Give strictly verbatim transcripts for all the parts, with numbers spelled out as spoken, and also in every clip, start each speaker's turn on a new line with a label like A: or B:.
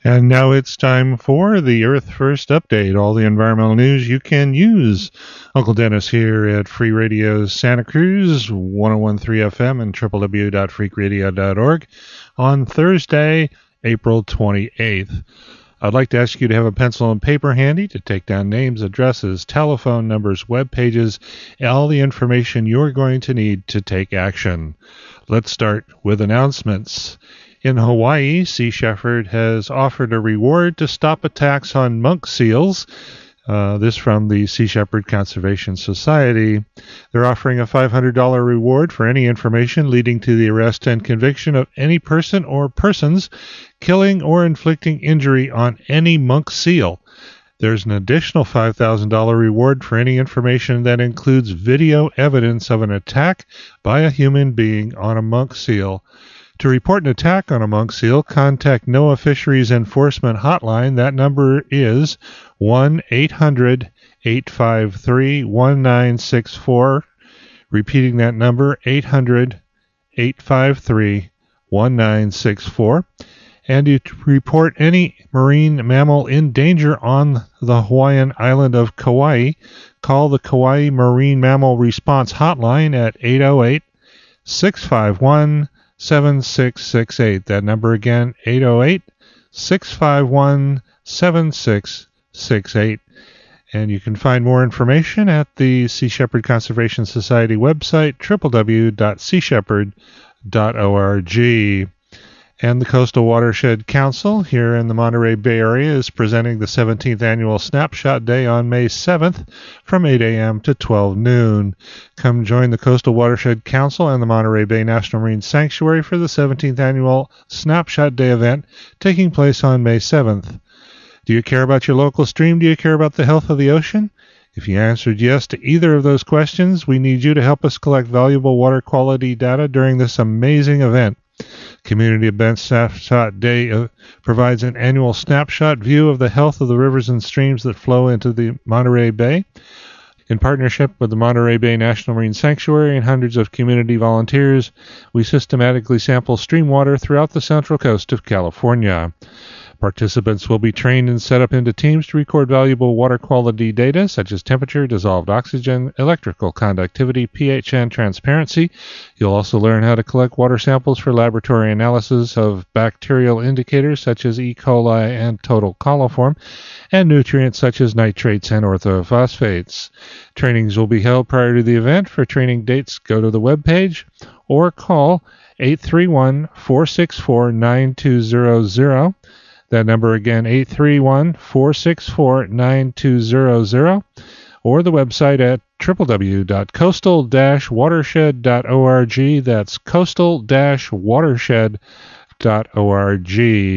A: And now it's time for the Earth First Update, all the environmental news you can use. Uncle Dennis here at Free Radio Santa Cruz, one oh one point three F M and w w w dot freak radio dot org on Thursday, April twenty-eighth. I'd like to ask you to have a pencil and paper handy to take down names, addresses, telephone numbers, web pages, all the information you're going to need to take action. Let's start with announcements. In Hawaii, Sea Shepherd has offered a reward to stop attacks on monk seals. Uh, this from the Sea Shepherd Conservation Society. They're offering a five hundred dollars reward for any information leading to the arrest and conviction of any person or persons killing or inflicting injury on any monk seal. There's an additional five thousand dollars reward for any information that includes video evidence of an attack by a human being on a monk seal. To report an attack on a monk seal, contact NOAA Fisheries Enforcement Hotline. That number is one eight hundred eight five three one nine six four. Repeating that number, eight hundred eight five three one nine six four. And you report any marine mammal in danger on the Hawaiian island of Kauai. Call the Kauai Marine Mammal Response Hotline at eight oh eight six five one seven six six eight. That number again, eight oh eight six five one seven six six eight. And you can find more information at the Sea Shepherd Conservation Society website, w w w dot sea shepherd dot org. And the Coastal Watershed Council here in the Monterey Bay Area is presenting the seventeenth Annual Snapshot Day on May seventh from eight a.m. to twelve noon. Come join the Coastal Watershed Council and the Monterey Bay National Marine Sanctuary for the seventeenth Annual Snapshot Day event taking place on May seventh. Do you care about your local stream? Do you care about the health of the ocean? If you answered yes to either of those questions, we need you to help us collect valuable water quality data during this amazing event. Community Event Snapshot Day uh, provides an annual snapshot view of the health of the rivers and streams that flow into the Monterey Bay. In partnership with the Monterey Bay National Marine Sanctuary and hundreds of community volunteers, we systematically sample stream water throughout the central coast of California. Participants will be trained and set up into teams to record valuable water quality data such as temperature, dissolved oxygen, electrical conductivity, pH, and transparency. You'll also learn how to collect water samples for laboratory analysis of bacterial indicators such as E. coli and total coliform, and nutrients such as nitrates and orthophosphates. Trainings will be held prior to the event. For training dates, go to the webpage or call eight three one, four six four, nine two zero zero. That number again, eight three one, four six four, nine two zero zero, or the website at w w w dot coastal dash watershed dot org. That's coastal dash watershed dot org.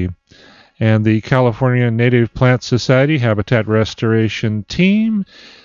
A: And the California Native Plant Society Habitat Restoration Team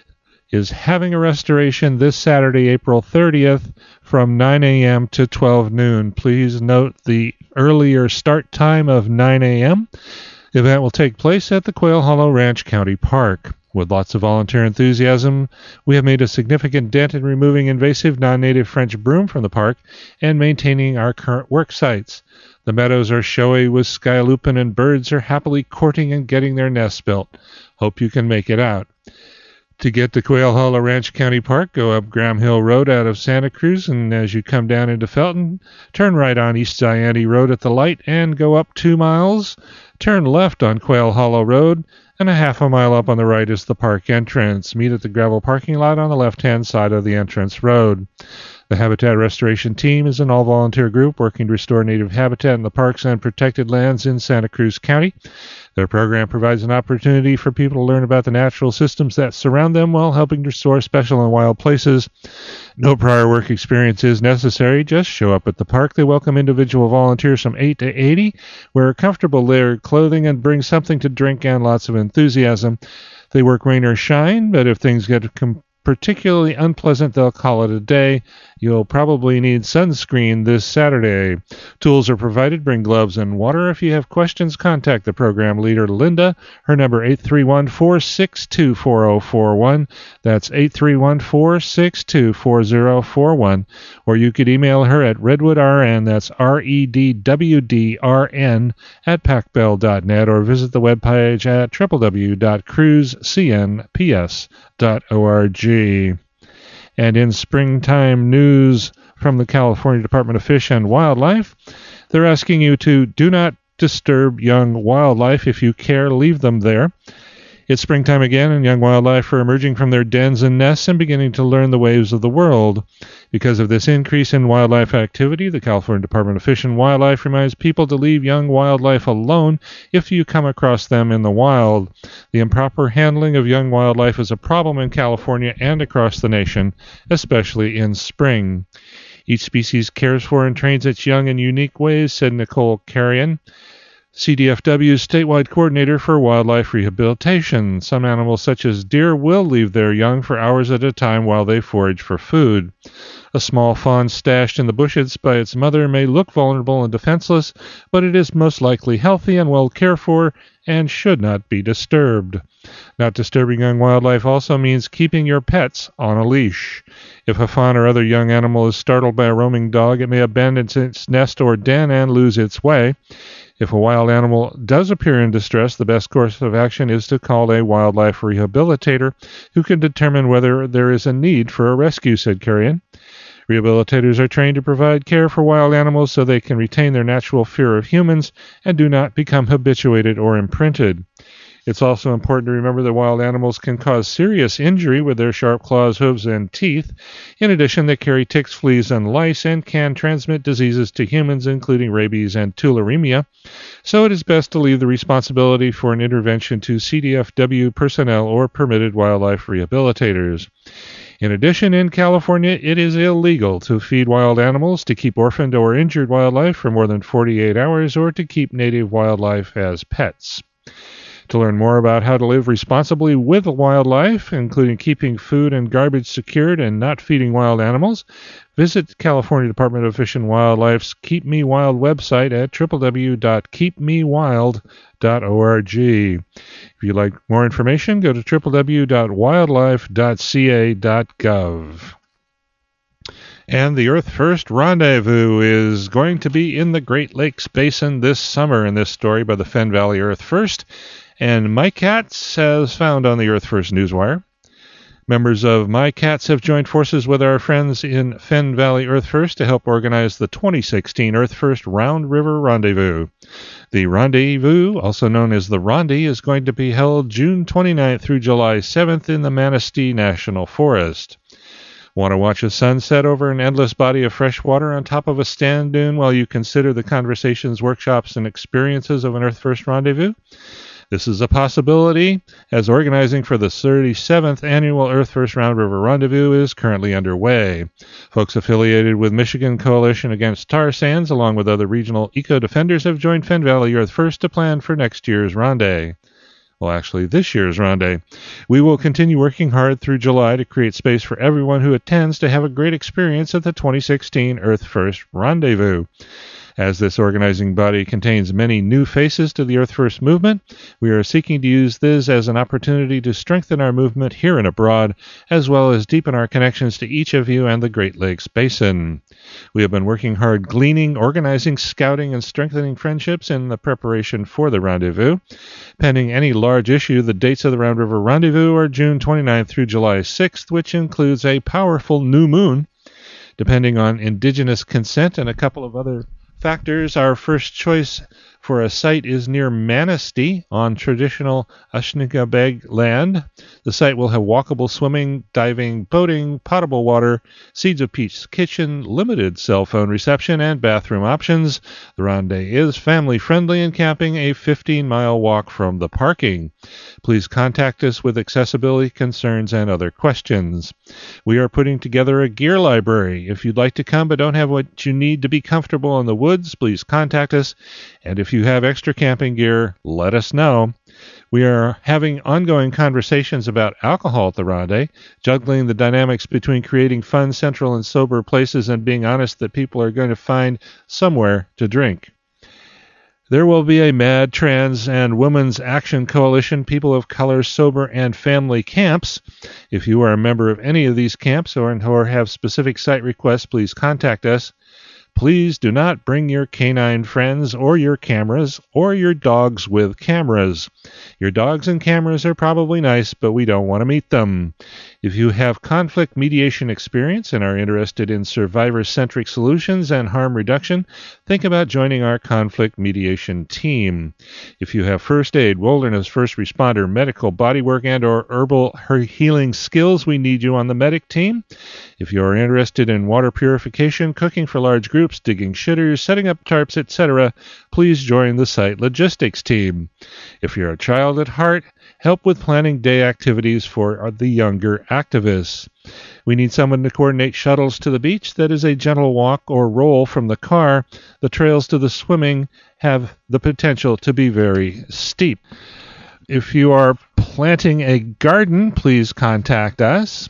A: is having a restoration this Saturday, April thirtieth, from nine a.m. to twelve noon. Please note the earlier start time of nine a.m. The event will take place at the Quail Hollow Ranch County Park. With lots of volunteer enthusiasm, we have made a significant dent in removing invasive non-native French broom from the park and maintaining our current work sites. The meadows are showy with skyalupin, and birds are happily courting and getting their nests built. Hope you can make it out. To get to Quail Hollow Ranch County Park, go up Graham Hill Road out of Santa Cruz, and as you come down into Felton, turn right on East Zayante Road at the light and go up two miles. Turn left on Quail Hollow Road, and a half a mile up on the right is the park entrance. Meet at the gravel parking lot on the left-hand side of the entrance road. The Habitat Restoration Team is an all-volunteer group working to restore native habitat in the parks and protected lands in Santa Cruz County. Their program provides an opportunity for people to learn about the natural systems that surround them while helping to restore special and wild places. No prior work experience is necessary. Just show up at the park. They welcome individual volunteers from eight to eighty, wear comfortable layered clothing, and bring something to drink and lots of enthusiasm. They work rain or shine, but if things get com- particularly unpleasant, they'll call it a day, You'll probably need sunscreen this Saturday. Tools are provided. Bring gloves and water. If you have questions, contact the program leader, Linda. Her number, eight three one, four six two, four zero four one. That's eight three one, four six two, four zero four one. Or you could email her at redwoodrn, that's R E D W D R N, at pac bell dot net, or visit the webpage at w w w dot cruise c n p s dot org. And in springtime news from the California Department of Fish and Wildlife, they're asking you to do not disturb young wildlife. If you care, leave them there. It's springtime again, and young wildlife are emerging from their dens and nests and beginning to learn the ways of the world. Because of this increase in wildlife activity, the California Department of Fish and Wildlife reminds people to leave young wildlife alone if you come across them in the wild. The improper handling of young wildlife is a problem in California and across the nation, especially in spring. Each species cares for and trains its young in unique ways, said Nicole Carrion, C D F W's statewide coordinator for wildlife rehabilitation. Some animals, such as deer, will leave their young for hours at a time while they forage for food. A small fawn stashed in the bushes by its mother may look vulnerable and defenseless, but it is most likely healthy and well cared for and should not be disturbed. Not disturbing young wildlife also means keeping your pets on a leash. If a fawn or other young animal is startled by a roaming dog, it may abandon its nest or den and lose its way. If a wild animal does appear in distress, the best course of action is to call a wildlife rehabilitator who can determine whether there is a need for a rescue, said Carrion. Rehabilitators are trained to provide care for wild animals so they can retain their natural fear of humans and do not become habituated or imprinted. It's also important to remember that wild animals can cause serious injury with their sharp claws, hooves, and teeth. In addition, they carry ticks, fleas, and lice and can transmit diseases to humans, including rabies and tularemia. So it is best to leave the responsibility for an intervention to C D F W personnel or permitted wildlife rehabilitators. In addition, in California, it is illegal to feed wild animals, to keep orphaned or injured wildlife for more than forty-eight hours, or to keep native wildlife as pets. To learn more about how to live responsibly with wildlife, including keeping food and garbage secured and not feeding wild animals, visit California Department of Fish and Wildlife's Keep Me Wild website at w w w dot keep me wild dot org. If you'd like more information, go to w w w dot wildlife dot c a dot gov. And the Earth First Rendezvous is going to be in the Great Lakes Basin this summer, in this story by the Fenn Valley Earth First. And Mike Katz, as found on the Earth First Newswire. Members of My Cats have joined forces with our friends in Fenn Valley Earth First to help organize the twenty sixteen Earth First Round River Rendezvous. The Rendezvous, also known as the Rondi, is going to be held June twenty-ninth through July seventh in the Manistee National Forest. Want to watch a sunset over an endless body of fresh water on top of a stand dune while you consider the conversations, workshops, and experiences of an Earth First Rendezvous? This is a possibility, as organizing for the thirty-seventh Annual Earth First Round River Rendezvous is currently underway. Folks affiliated with Michigan Coalition Against Tar Sands, along with other regional eco-defenders, have joined Fenn Valley Earth First to plan for next year's Rendezvous. Well, actually, this year's Rendezvous. We will continue working hard through July to create space for everyone who attends to have a great experience at the twenty sixteen Earth First Rendezvous. As this organizing body contains many new faces to the Earth First movement, we are seeking to use this as an opportunity to strengthen our movement here and abroad, as well as deepen our connections to each of you and the Great Lakes Basin. We have been working hard gleaning, organizing, scouting, and strengthening friendships in the preparation for the rendezvous. Pending any large issue, the dates of the Round River Rendezvous are June twenty-ninth through July sixth, which includes a powerful new moon. Depending on indigenous consent and a couple of other factors, our first choice for a site is near Manistee on traditional Anishinaabeg land. The site will have walkable swimming, diving, boating, potable water, Seeds of Peace kitchen, limited cell phone reception, and bathroom options. The rendezvous is family-friendly and camping a fifteen-mile walk from the parking. Please contact us with accessibility concerns and other questions. We are putting together a gear library. If you'd like to come but don't have what you need to be comfortable in the woods, please contact us. And if you have extra camping gear, let us know. We are having ongoing conversations about alcohol at the Ronde, juggling the dynamics between creating fun, central, and sober places and being honest that people are going to find somewhere to drink. There will be a Mad, Trans, and Women's Action Coalition, People of Color, Sober, and Family camps. If you are a member of any of these camps or, or have specific site requests, please contact us. Please do not bring your canine friends or your cameras or your dogs with cameras. Your dogs and cameras are probably nice, but we don't want to meet them. If you have conflict mediation experience and are interested in survivor-centric solutions and harm reduction, think about joining our conflict mediation team. If you have first aid, wilderness, first responder, medical, bodywork, and or herbal healing skills, we need you on the medic team. If you are interested in water purification, cooking for large groups, digging shitters, setting up tarps, et cetera, please join the site logistics team. If you're a child at heart, help with planning day activities for the younger activists. We need someone to coordinate shuttles to the beach that is a gentle walk or roll from the car. The trails to the swimming have the potential to be very steep. If you are planting a garden, please contact us.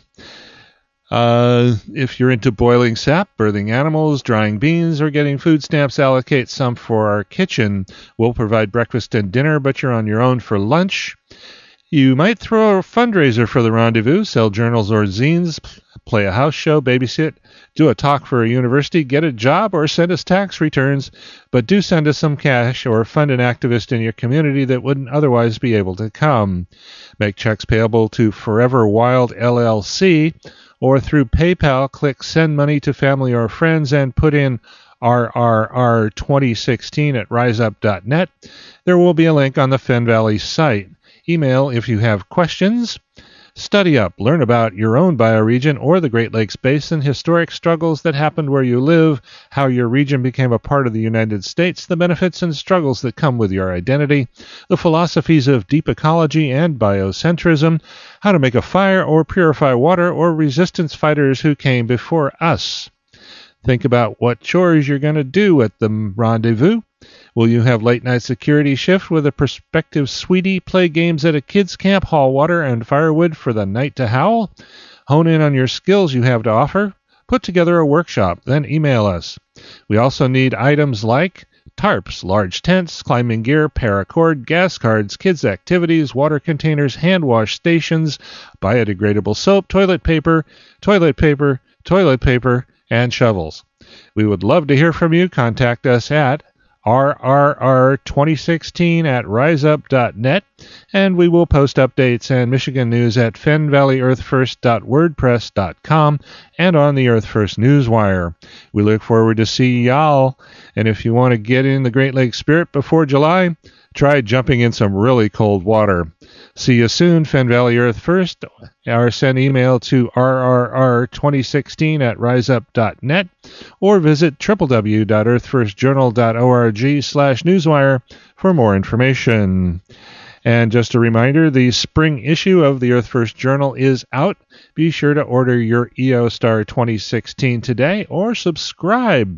A: Uh, if you're into boiling sap, birthing animals, drying beans, or getting food stamps, allocate some for our kitchen. We'll provide breakfast and dinner, but you're on your own for lunch. You might throw a fundraiser for the Rendezvous, sell journals or zines, play a house show, babysit, do a talk for a university, get a job, or send us tax returns, but do send us some cash or fund an activist in your community that wouldn't otherwise be able to come. Make checks payable to Forever Wild L L C, or through PayPal, click Send Money to Family or Friends and put in R R R twenty sixteen at riseup dot net. There will be a link on the Fen Valley site. Email if you have questions. Study up, learn about your own bioregion or the Great Lakes Basin, historic struggles that happened where you live, how your region became a part of the United States, the benefits and struggles that come with your identity, the philosophies of deep ecology and biocentrism, how to make a fire or purify water, or resistance fighters who came before us. Think about what chores you're going to do at the Rendezvous. Will you have late-night security shift with a prospective sweetie, play games at a kids' camp, haul water and firewood for the night to howl? Hone in on your skills you have to offer. Put together a workshop, then email us. We also need items like tarps, large tents, climbing gear, paracord, gas cards, kids' activities, water containers, hand wash stations, biodegradable soap, toilet paper, toilet paper, toilet paper, and shovels. We would love to hear from you. Contact us at R R R twenty sixteen at riseup dot net, and we will post updates and Michigan news at fen valley earth first dot wordpress dot com and on the Earth First Newswire. We look forward to see y'all, and if you want to get in the Great Lakes spirit before July, try jumping in some really cold water. See you soon, Fen Valley Earth First, or send email to R R R twenty sixteen at riseup dot net, or visit w w w dot earth first journal dot org slash newswire for more information. And just a reminder, the spring issue of the Earth First Journal is out. Be sure to order your E O Star twenty sixteen today, or subscribe.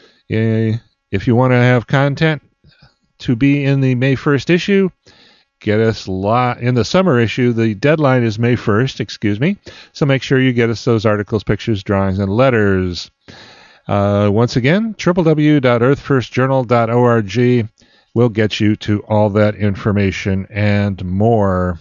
A: Uh, if you want to have content to be in the May first issue, get us li- in the summer issue. The deadline is May first, excuse me. So make sure you get us those articles, pictures, drawings, and letters. Uh, once again, w w w dot earth first journal dot org will get you to all that information and more.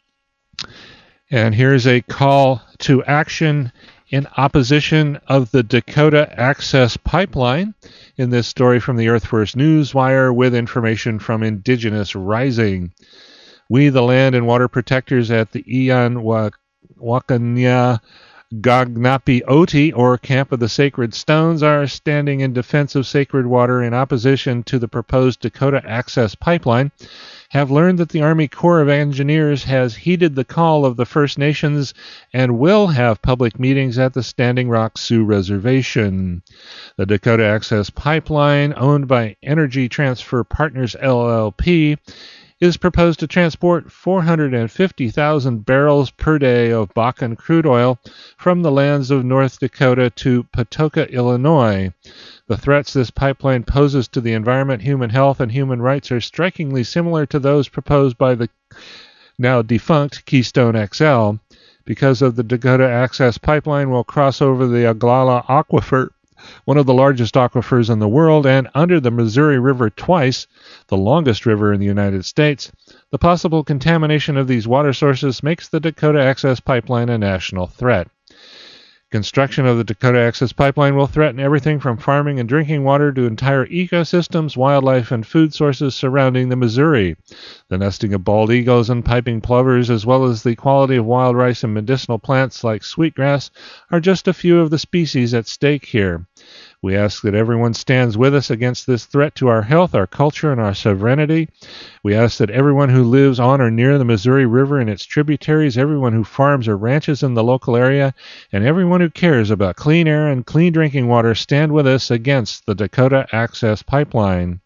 A: And here's a call to action in opposition of the Dakota Access Pipeline in this story from the Earth First Newswire with information from Indigenous Rising. We, the land and water protectors at the Ian Wakanya Gagnapi Oti, or Camp of the Sacred Stones, are standing in defense of sacred water in opposition to the proposed Dakota Access Pipeline, have learned that the Army Corps of Engineers has heeded the call of the First Nations and will have public meetings at the Standing Rock Sioux Reservation. The Dakota Access Pipeline, owned by Energy Transfer Partners L L P, is proposed to transport four hundred fifty thousand barrels per day of Bakken crude oil from the lands of North Dakota to Patoka, Illinois. The threats this pipeline poses to the environment, human health, and human rights are strikingly similar to those proposed by the now defunct Keystone X L. Because of the Dakota Access Pipeline will cross over the Oglala Aquifer, one of the largest aquifers in the world, and under the Missouri River twice, the longest river in the United States, the possible contamination of these water sources makes the Dakota Access Pipeline a national threat. Construction of the Dakota Access Pipeline will threaten everything from farming and drinking water to entire ecosystems, wildlife, and food sources surrounding the Missouri. The nesting of bald eagles and piping plovers, as well as the quality of wild rice and medicinal plants like sweetgrass, are just a few of the species at stake here. We ask that everyone stands with us against this threat to our health, our culture, and our sovereignty. We ask that everyone who lives on or near the Missouri River and its tributaries, everyone who farms or ranches in the local area, and everyone who cares about clean air and clean drinking water stand with us against the Dakota Access Pipeline.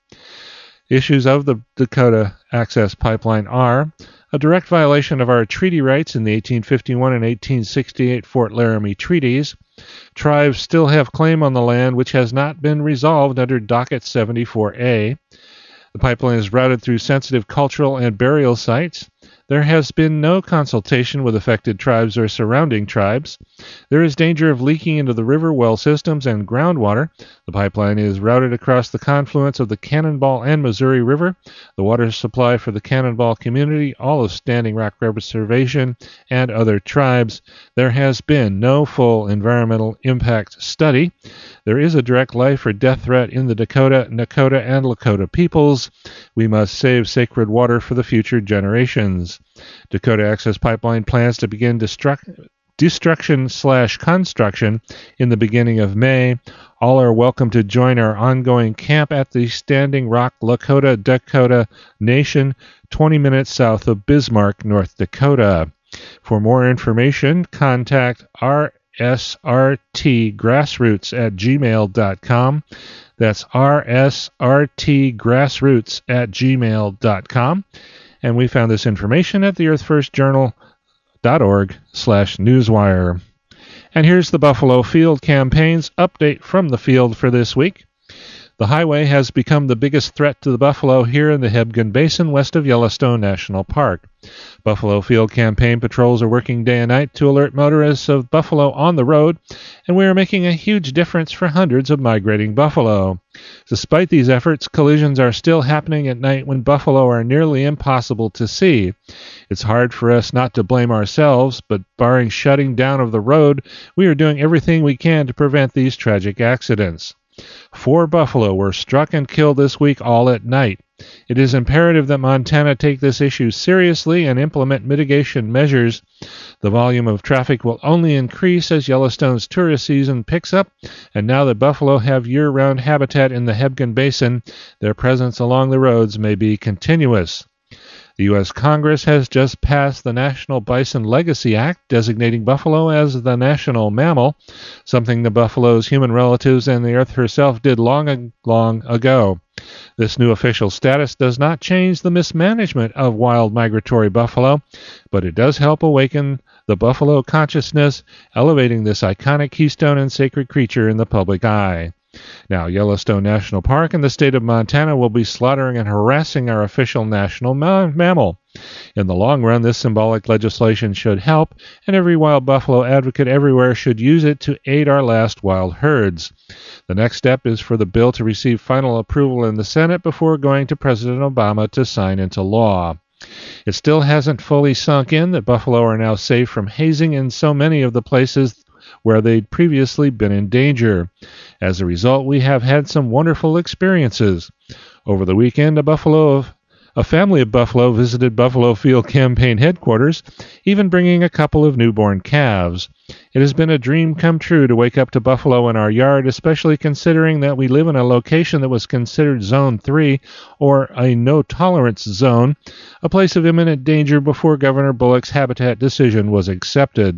A: Issues of the Dakota Access Pipeline are a direct violation of our treaty rights in the eighteen fifty-one and eighteen sixty-eight Fort Laramie treaties. Tribes still have claim on the land which has not been resolved under Docket seventy-four A. The pipeline is routed through sensitive cultural and burial sites. There has been no consultation with affected tribes or surrounding tribes. There is danger of leaking into the river well systems and groundwater. The pipeline is routed across the confluence of the Cannonball and Missouri River. The water supply for the Cannonball community, all of Standing Rock Reservation, and other tribes. There has been no full environmental impact study. There is a direct life or death threat in the Dakota, Nakota, and Lakota peoples. We must save sacred water for the future generations. Dakota Access Pipeline plans to begin destruct- destruction slash construction in the beginning of May. All are welcome to join our ongoing camp at the Standing Rock Lakota Dakota Nation, twenty minutes south of Bismarck, North Dakota. For more information, contact R S R T grassroots at gmail dot com. That's R S R T grassroots at gmail dot com. And we found this information at the earth first journal dot org slash newswire. And here's the Buffalo Field Campaign's update from the field for this week. The highway has become the biggest threat to the buffalo here in the Hebgen Basin west of Yellowstone National Park. Buffalo Field Campaign patrols are working day and night to alert motorists of buffalo on the road, and we are making a huge difference for hundreds of migrating buffalo. Despite these efforts, collisions are still happening at night when buffalo are nearly impossible to see. It's hard for us not to blame ourselves, but barring shutting down of the road, we are doing everything we can to prevent these tragic accidents. Four buffalo were struck and killed this week, all at night. It is imperative that Montana take this issue seriously and implement mitigation measures. The volume of traffic will only increase as Yellowstone's tourist season picks up, and now that buffalo have year-round habitat in the Hebgen Basin, their presence along the roads may be continuous. The U S Congress has just passed the National Bison Legacy Act, designating buffalo as the national mammal, something the buffalo's human relatives and the earth herself did long, long ago. This new official status does not change the mismanagement of wild migratory buffalo, but it does help awaken the buffalo consciousness, elevating this iconic keystone and sacred creature in the public eye. Now, Yellowstone National Park and the state of Montana will be slaughtering and harassing our official national ma- mammal. In the long run, this symbolic legislation should help, and every wild buffalo advocate everywhere should use it to aid our last wild herds. The next step is for the bill to receive final approval in the Senate before going to President Obama to sign into law. It still hasn't fully sunk in that buffalo are now safe from hazing in so many of the places where they'd previously been in danger. As a result, we have had some wonderful experiences. Over the weekend, a buffalo of, a family of buffalo visited Buffalo Field Campaign headquarters, even bringing a couple of newborn calves. It has been a dream come true to wake up to buffalo in our yard, especially considering that we live in a location that was considered Zone three, or a no-tolerance zone, a place of imminent danger before Governor Bullock's habitat decision was accepted.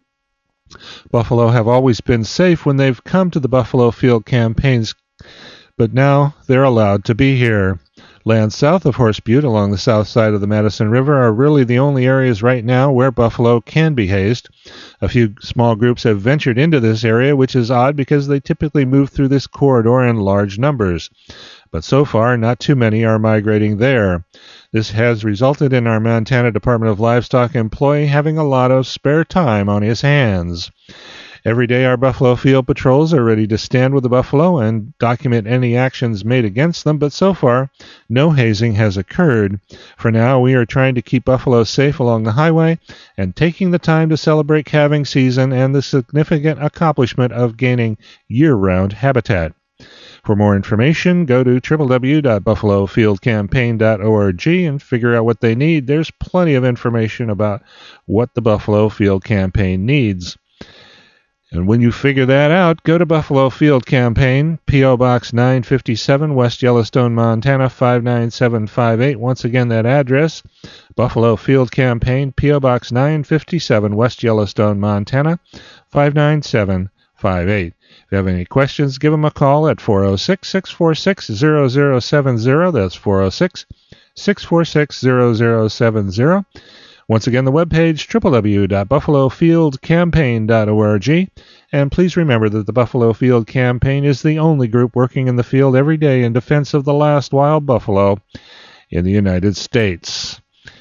A: Buffalo have always been safe when they've come to the Buffalo Field Campaigns, but now they're allowed to be here. Lands south of Horse Butte along the south side of the Madison River are really the only areas right now where buffalo can be hazed. A few small groups have ventured into this area, which is odd because they typically move through this corridor in large numbers. But so far, not too many are migrating there. This has resulted in our Montana Department of Livestock employee having a lot of spare time on his hands. Every day our buffalo field patrols are ready to stand with the buffalo and document any actions made against them, but so far, no hazing has occurred. For now, we are trying to keep buffalo safe along the highway and taking the time to celebrate calving season and the significant accomplishment of gaining year-round habitat. For more information, go to w w w dot buffalo field campaign dot org and figure out what they need. There's plenty of information about what the Buffalo Field Campaign needs. And when you figure that out, go to Buffalo Field Campaign, P O. Box nine fifty-seven, West Yellowstone, Montana, five nine seven five eight. Once again, that address, Buffalo Field Campaign, P O. Box nine fifty-seven, West Yellowstone, Montana, five nine seven five eight. If you have any questions, give them a call at four oh six, six four six, zero zero seven zero. That's four oh six, six four six, zero zero seven zero. Once again, the webpage, w w w dot buffalo field campaign dot org. And please remember that the Buffalo Field Campaign is the only group working in the field every day in defense of the last wild buffalo in the United States.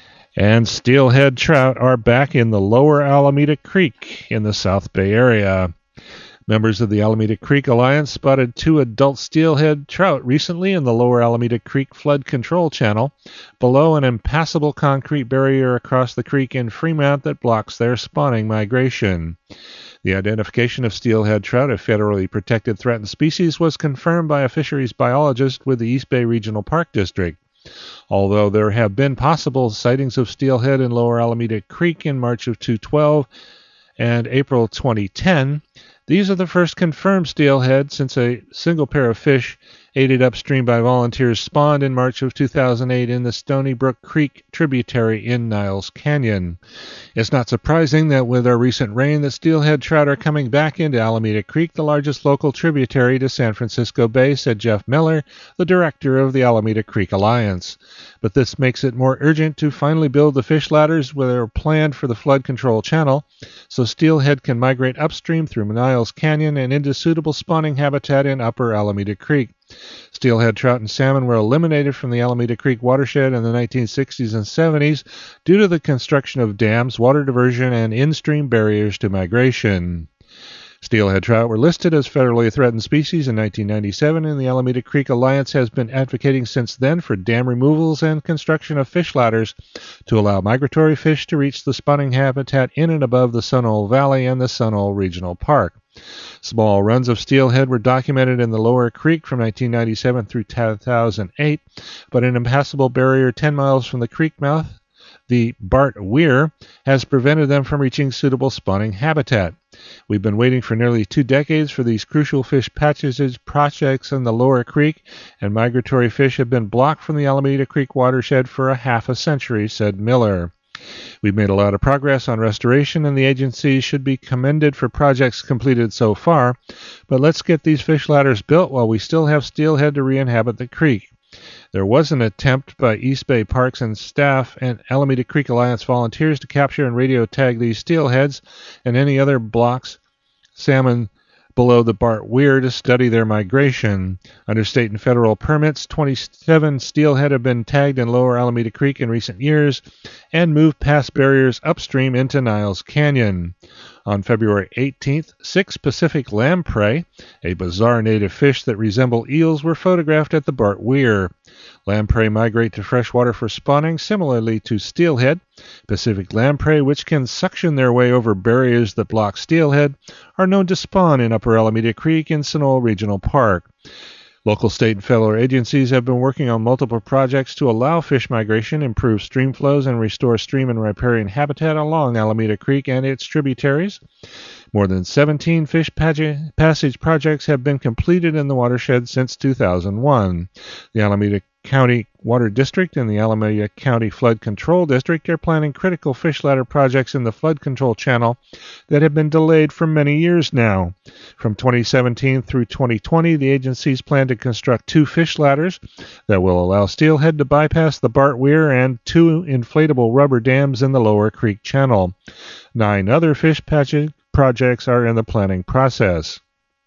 A: And steelhead trout are back in the lower Alameda Creek in the South Bay area. Members of the Alameda Creek Alliance spotted two adult steelhead trout recently in the lower Alameda Creek flood control channel, below an impassable concrete barrier across the creek in Fremont that blocks their spawning migration. The identification of steelhead trout, a federally protected threatened species, was confirmed by a fisheries biologist with the East Bay Regional Park District. Although there have been possible sightings of steelhead in lower Alameda Creek in March of two thousand twelve and April twenty ten, these are the first confirmed steelhead since a single pair of fish, aided upstream by volunteers, spawned in March of two thousand eight in the Stony Brook Creek tributary in Niles Canyon. It's not surprising that with our recent rain, the steelhead trout are coming back into Alameda Creek, the largest local tributary to San Francisco Bay, said Jeff Miller, the director of the Alameda Creek Alliance. But this makes it more urgent to finally build the fish ladders that are planned for the flood control channel, so steelhead can migrate upstream through Niles Canyon and into suitable spawning habitat in upper Alameda Creek. Steelhead trout and salmon were eliminated from the Alameda Creek watershed in the nineteen sixties and seventies due to the construction of dams, water diversion, and in-stream barriers to migration. Steelhead trout were listed as federally threatened species in nineteen ninety-seven, and the Alameda Creek Alliance has been advocating since then for dam removals and construction of fish ladders to allow migratory fish to reach the spawning habitat in and above the Sunol Valley and the Sunol Regional Park. Small runs of steelhead were documented in the lower creek from nineteen ninety-seven through two thousand eight, but an impassable barrier ten miles from the creek mouth, the Bart Weir, has prevented them from reaching suitable spawning habitat. We've been waiting for nearly two decades for these crucial fish patches projects in the lower creek, and migratory fish have been blocked from the Alameda Creek watershed for a half a century, said Miller. We've made a lot of progress on restoration, and the agency should be commended for projects completed so far, but let's get these fish ladders built while we still have steelhead to re-inhabit the creek. There was an attempt by East Bay Parks and staff and Alameda Creek Alliance volunteers to capture and radio tag these steelheads and any other blocks salmon below the Bart Weir to study their migration. Under state and federal permits, twenty-seven steelhead have been tagged in lower Alameda Creek in recent years and moved past barriers upstream into Niles Canyon. On February eighteenth, six Pacific lamprey, a bizarre native fish that resemble eels, were photographed at the Bart Weir. Lamprey migrate to freshwater for spawning, similarly to steelhead. Pacific lamprey, which can suction their way over barriers that block steelhead, are known to spawn in upper Alameda Creek in Sunol Regional Park. Local, state, and federal agencies have been working on multiple projects to allow fish migration, improve stream flows, and restore stream and riparian habitat along Alameda Creek and its tributaries. More than seventeen fish passage projects have been completed in the watershed since two thousand one. The Alameda County Water District and the Alameda County Flood Control District are planning critical fish ladder projects in the flood control channel that have been delayed for many years now. From twenty seventeen through twenty twenty, the agencies plan to construct two fish ladders that will allow steelhead to bypass the Bart Weir and two inflatable rubber dams in the Lower Creek Channel. Nine other fish patching projects are in the planning process.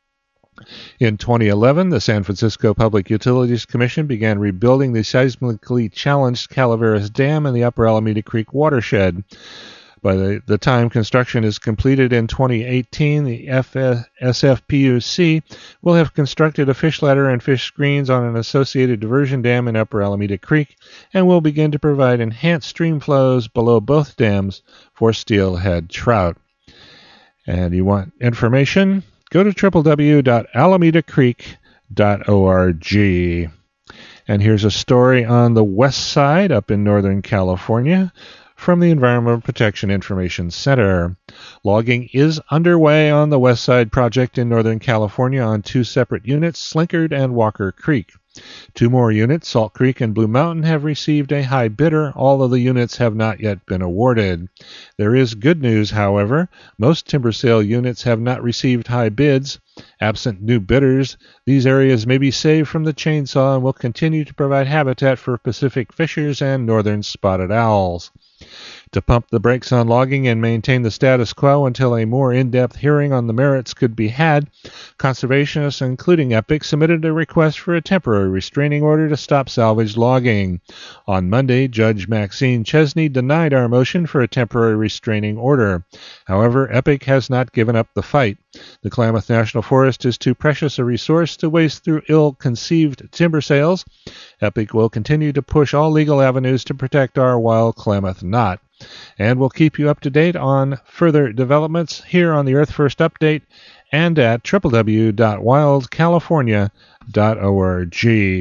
A: In twenty eleven, the San Francisco Public Utilities Commission began rebuilding the seismically challenged Calaveras Dam in the Upper Alameda Creek watershed. By the, the time construction is completed in twenty eighteen, the S F P U C will have constructed a fish ladder and fish screens on an associated diversion dam in Upper Alameda Creek and will begin to provide enhanced stream flows below both dams for steelhead trout. And you want information? Go to w w w dot alameda creek dot org. And here's a story on the west side up in Northern California from the Environmental Protection Information Center. Logging is underway on the West Side project in Northern California on two separate units, Slinkard and Walker Creek. Two more units, Salt Creek and Blue Mountain, have received a high bidder. All of the units have not yet been awarded. There is good news, however. Most timber sale units have not received high bids. Absent new bidders, these areas may be saved from the chainsaw and will continue to provide habitat for Pacific fishers and northern spotted owls. To pump the brakes on logging and maintain the status quo until a more in-depth hearing on the merits could be had, conservationists, including EPIC, submitted a request for a temporary restraining order to stop salvage logging. On Monday, Judge Maxine Chesney denied our motion for a temporary restraining order. However, EPIC has not given up the fight. The Klamath National Forest is too precious a resource to waste through ill-conceived timber sales. EPIC will continue to push all legal avenues to protect our wild Klamath knot. And we'll keep you up to date on further developments here on the Earth First Update and at w w w dot wild california dot org.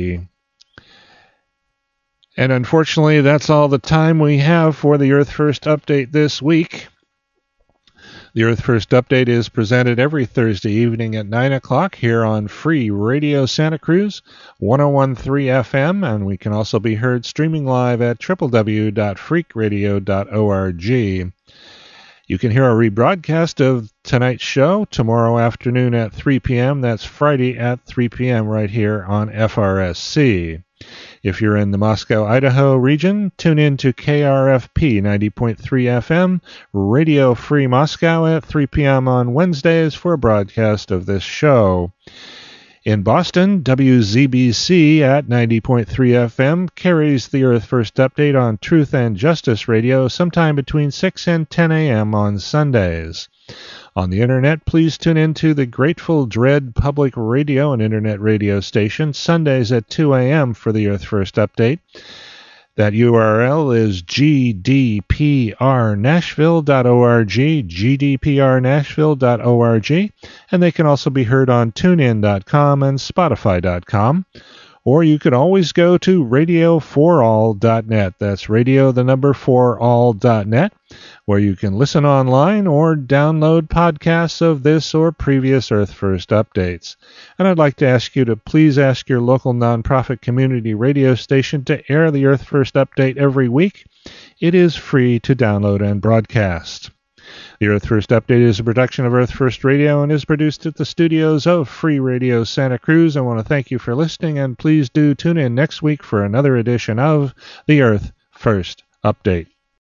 A: And unfortunately, that's all the time we have for the Earth First Update this week. The Earth First Update is presented every Thursday evening at nine o'clock here on Free Radio Santa Cruz, one oh one point three F M, and we can also be heard streaming live at w w w dot freak radio dot org. You can hear a rebroadcast of tonight's show tomorrow afternoon at three p.m. That's Friday at three p.m. right here on F R S C. If you're in the Moscow, Idaho region, tune in to K R F P ninety point three F M, Radio Free Moscow at three p.m. on Wednesdays for a broadcast of this show. In Boston, W Z B C at ninety point three F M carries the Earth First Update on Truth and Justice Radio sometime between six and ten a.m. on Sundays. On the Internet, please tune in to the Grateful Dread Public Radio and Internet radio station Sundays at two a.m. for the Earth First Update. That U R L is g d p r nashville dot org, g d p r nashville dot org, and they can also be heard on tune in dot com and spotify dot com. Or you can always go to radio for all dot net. That's radio, the number for all dot net, where you can listen online or download podcasts of this or previous Earth First updates. And I'd like to ask you to please ask your local nonprofit community radio station to air the Earth First update every week. It is free to download and broadcast. The Earth First Update is a production of Earth First Radio and is produced at the studios of Free Radio Santa Cruz. I want to thank you for listening, and please do tune in next week for another edition of the Earth First Update.